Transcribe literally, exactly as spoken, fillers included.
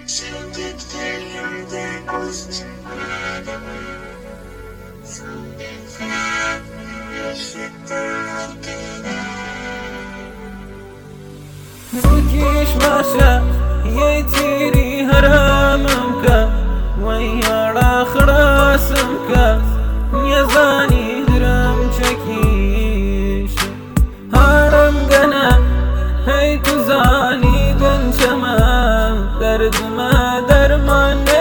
زکیش باشه یه تیری هرامم که ویالا خراسم که یزانی درم چکیش هرم گنه هی تو زانی گنچمه درد ما درمان